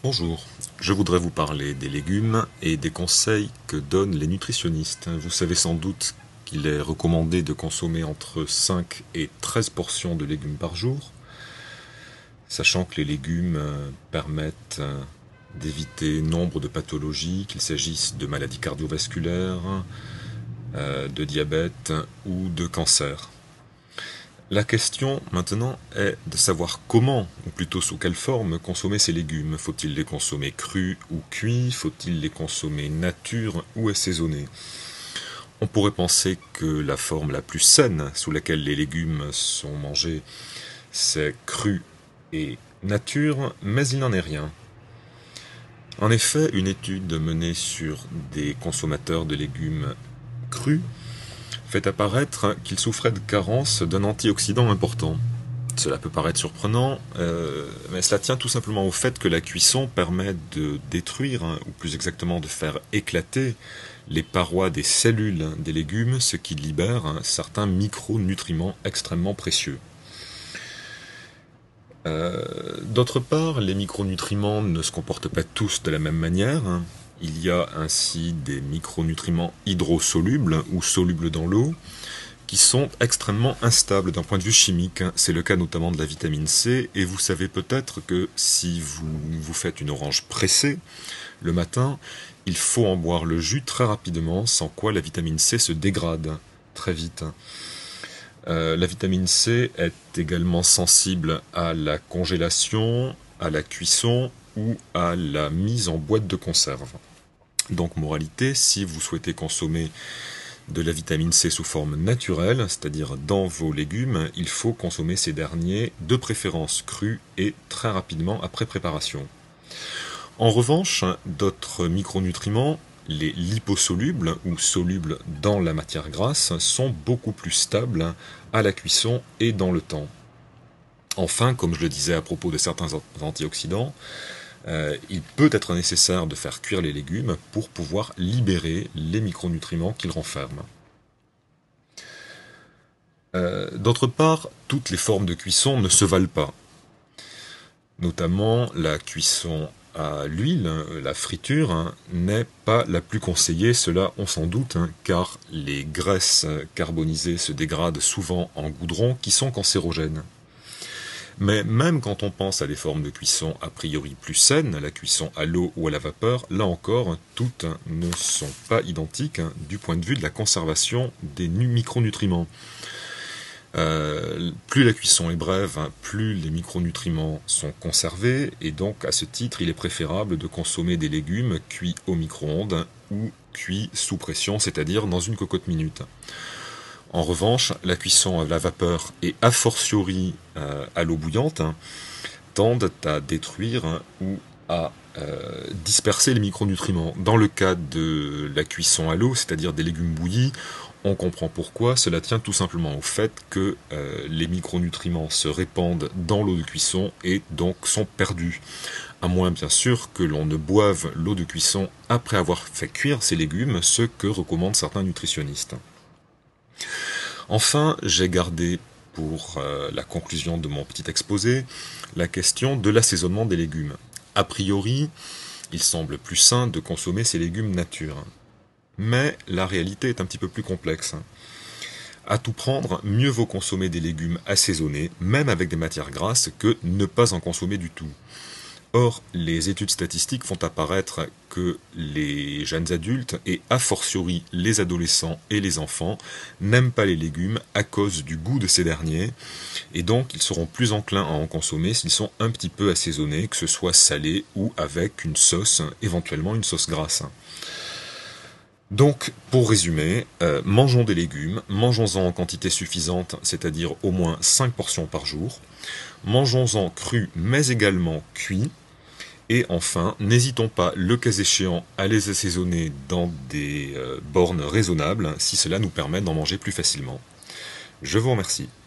Bonjour, je voudrais vous parler des légumes et des conseils que donnent les nutritionnistes. Vous savez sans doute qu'il est recommandé de consommer entre 5 et 13 portions de légumes par jour, sachant que les légumes permettent d'éviter nombre de pathologies, qu'il s'agisse de maladies cardiovasculaires, de diabète ou de cancer. La question maintenant est de savoir comment, ou plutôt sous quelle forme, consommer ces légumes. Faut-il les consommer crus ou cuits? Faut-il les consommer nature ou assaisonnés? On pourrait penser que la forme la plus saine sous laquelle les légumes sont mangés, c'est cru et nature, mais il n'en est rien. En effet, une étude menée sur des consommateurs de légumes crus fait apparaître qu'ils souffraient de carence d'un antioxydant important. Cela peut paraître surprenant, mais cela tient tout simplement au fait que la cuisson permet de détruire, ou plus exactement de faire éclater, les parois des cellules des légumes, ce qui libère certains micronutriments extrêmement précieux. D'autre part, les micronutriments ne se comportent pas tous de la même manière. Il y a ainsi des micronutriments hydrosolubles ou solubles dans l'eau qui sont extrêmement instables d'un point de vue chimique. C'est le cas notamment de la vitamine C, et vous savez peut-être que si vous faites une orange pressée le matin, il faut en boire le jus très rapidement, sans quoi la vitamine C se dégrade très vite. La vitamine C est également sensible à la congélation, à la cuisson ou à la mise en boîte de conserve. Donc moralité, si vous souhaitez consommer de la vitamine C sous forme naturelle, c'est-à-dire dans vos légumes, il faut consommer ces derniers de préférence crus et très rapidement après préparation. En revanche, d'autres micronutriments, les liposolubles ou solubles dans la matière grasse, sont beaucoup plus stables à la cuisson et dans le temps. Enfin, comme je le disais à propos de certains antioxydants, il peut être nécessaire de faire cuire les légumes pour pouvoir libérer les micronutriments qu'ils renferment. D'autre part, toutes les formes de cuisson ne se valent pas. Notamment la cuisson à l'huile, la friture, n'est pas la plus conseillée, cela on s'en doute, car les graisses carbonisées se dégradent souvent en goudron qui sont cancérogènes. Mais même quand on pense à des formes de cuisson a priori plus saines, la cuisson à l'eau ou à la vapeur, là encore, toutes ne sont pas identiques du point de vue de la conservation des micronutriments. Plus la cuisson est brève, plus les micronutriments sont conservés, et donc à ce titre, il est préférable de consommer des légumes cuits au micro-ondes ou cuits sous pression, c'est-à-dire dans une cocotte minute. En revanche, la cuisson à la vapeur et a fortiori à l'eau bouillante tendent à détruire ou à disperser les micronutriments. Dans le cas de la cuisson à l'eau, c'est-à-dire des légumes bouillis, on comprend pourquoi. Cela tient tout simplement au fait que les micronutriments se répandent dans l'eau de cuisson et donc sont perdus. À moins bien sûr que l'on ne boive l'eau de cuisson après avoir fait cuire ces légumes, ce que recommandent certains nutritionnistes. Enfin, j'ai gardé pour la conclusion de mon petit exposé la question de l'assaisonnement des légumes. A priori, il semble plus sain de consommer ces légumes nature. Mais la réalité est un petit peu plus complexe. À tout prendre, mieux vaut consommer des légumes assaisonnés, même avec des matières grasses, que ne pas en consommer du tout. Or, les études statistiques font apparaître que les jeunes adultes, et a fortiori les adolescents et les enfants, n'aiment pas les légumes à cause du goût de ces derniers, et donc ils seront plus enclins à en consommer s'ils sont un petit peu assaisonnés, que ce soit salé ou avec une sauce, éventuellement une sauce grasse. Donc, pour résumer, mangeons des légumes, mangeons-en en quantité suffisante, c'est-à-dire au moins 5 portions par jour, mangeons-en crus mais également cuits, et enfin, n'hésitons pas, le cas échéant, à les assaisonner dans des bornes raisonnables, si cela nous permet d'en manger plus facilement. Je vous remercie.